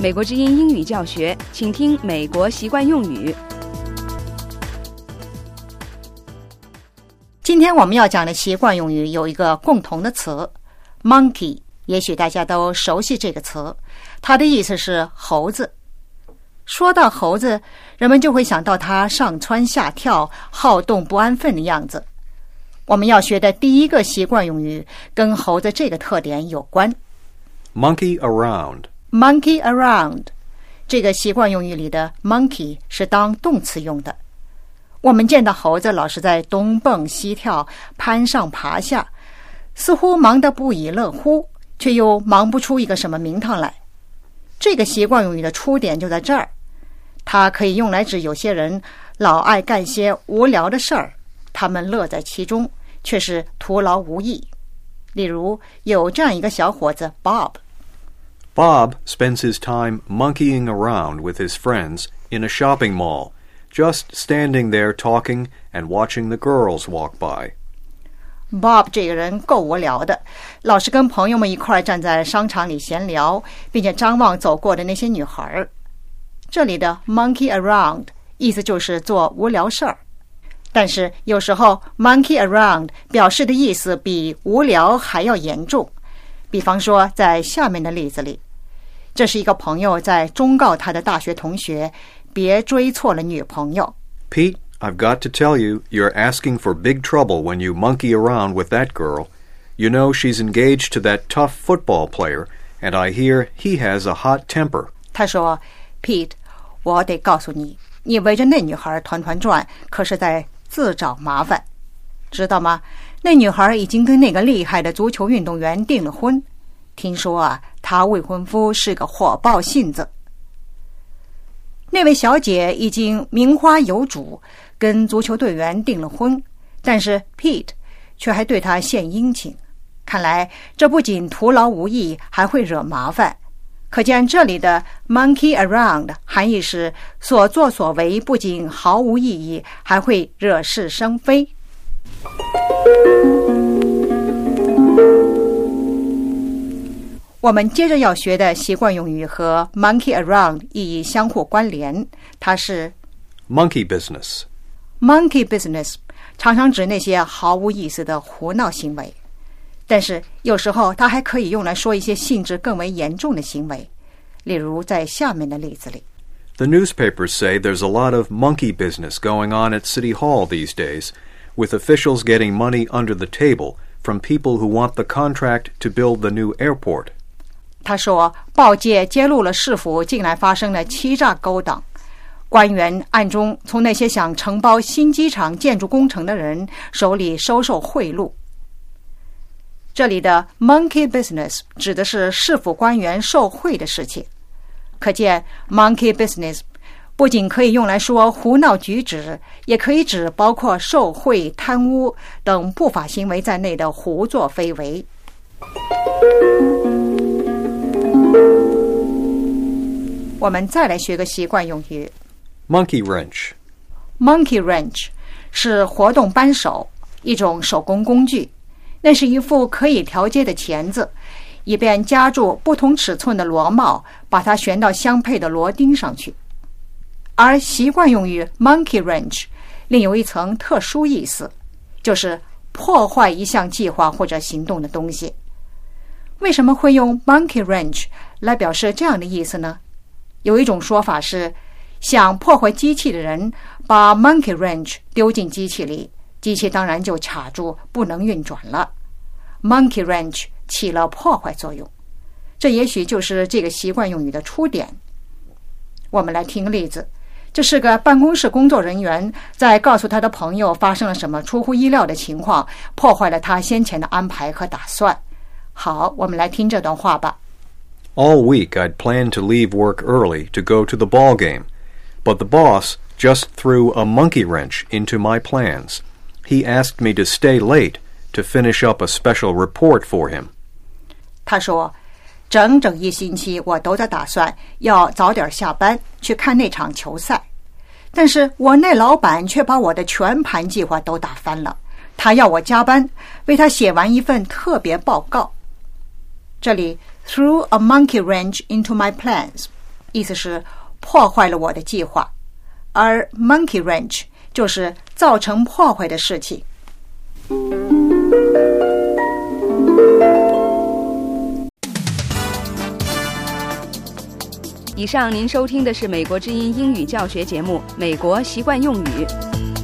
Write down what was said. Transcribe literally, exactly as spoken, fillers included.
美国之音英语教学，请听美国习惯用语。 今天我们要讲的习惯用语有一个共同的词 monkey， 也许大家都熟悉这个词，它的意思是猴子。说到猴子，人们就会想到它上蹿下跳、好动不安分的样子。我们要学的第一个习惯用语跟猴子这个特点有关。 Monkey around Monkey around 这个习惯用语里的 monkey 是当动词用的。我们见到猴子老是在东蹦西跳、攀上爬下，似乎忙得不亦乐乎，却又忙不出一个什么名堂来。这个习惯用语的出点就在这儿，它可以用来指有些人老爱干些无聊的事儿，他们乐在其中，却是徒劳无益。例如，有这样一个小伙子 Bob。Bob spends his time monkeying around with his friends in a shopping mall, just standing there talking and watching the girls walk by. Bob 这个人够无聊的，老是跟朋友们一块站在商场里闲聊，并且张望走过的那些女孩。这里的 monkey around 意思就是做无聊事儿，但是有时候 monkey around 表示的意思比无聊还要严重。比方说在下面的例子里，这是一个朋友在忠告他的大学同学别追错了女朋友。 Pete, I've got to tell you, you're asking for big trouble when you monkey around with that girl. You know she's engaged to that tough football player, and I hear he has a hot temper. 他说 Pete, 我得告诉你，你围着那女孩团团转，可是在自找麻烦，知道吗？那女孩已经跟那个厉害的足球运动员订了婚，听说啊，她未婚夫是个火爆性子。那位小姐已经名花有主，跟足球队员订了婚，但是 Pete 却还对她献殷勤。看来这不仅徒劳无益，还会惹麻烦。可见这里的 monkey around 含义是所作所为不仅毫无意义，还会惹是生非。我们接着要学的习惯用语和 monkey around 意义相互关联，它是 monkey business. Monkey business 常常指那些毫无意思的胡闹行为，但是有时候它还可以用来说一些性质更为严重的行为，例如在下面的例子里。 The newspapers say there's a lot of monkey business going on at City Hall these days, with officials getting money under the table from people who want the contract to build the new airport. 他说，报界揭露了市府近来发生了欺诈勾当，官员暗中从那些想承包新机场建筑工程的人手里收受贿赂。这里的 monkey business 指的是市府官员受贿的事情。可见 monkey business 不仅可以用来说胡闹举止，也可以指包括受贿、贪污等不法行为在内的胡作非为。我们再来学个习惯用语 Monkey wrench. Monkey wrench 是活动扳手，一种手工工具。那是一副可以调节的钳子，以便夹住不同尺寸的螺帽，把它旋到相配的螺钉上去。而习惯用语 monkey wrench 另有一层特殊意思，就是破坏一项计划或者行动的东西。为什么会用 monkey wrench 来表示这样的意思呢？有一种说法是，想破坏机器的人把 monkey wrench 丢进机器里，机器当然就卡住，不能运转了。monkey wrench 起了破坏作用，这也许就是这个习惯用语的出点。我们来听个例子，这是个办公室工作人员在告诉他的朋友发生了什么出乎意料的情况，破坏了他先前的安排和打算。好，我们来听这段话吧。 All week I'd planned to leave work early to go to the ball game, but the boss just threw a monkey wrench into my plans. He asked me to stay late to finish up a special report for him. 他说，整整一星期我都在打算要早点下班去看那场球赛，但是我那老板却把我的全盘计划都打翻了，他要我加班为他写完一份特别报告。这里 threw a monkey wrench into my plans 意思是破坏了我的计划，而 monkey wrench 就是造成破坏的事情。 以上您收听的是美国之音英语教学节目《美国习惯用语》。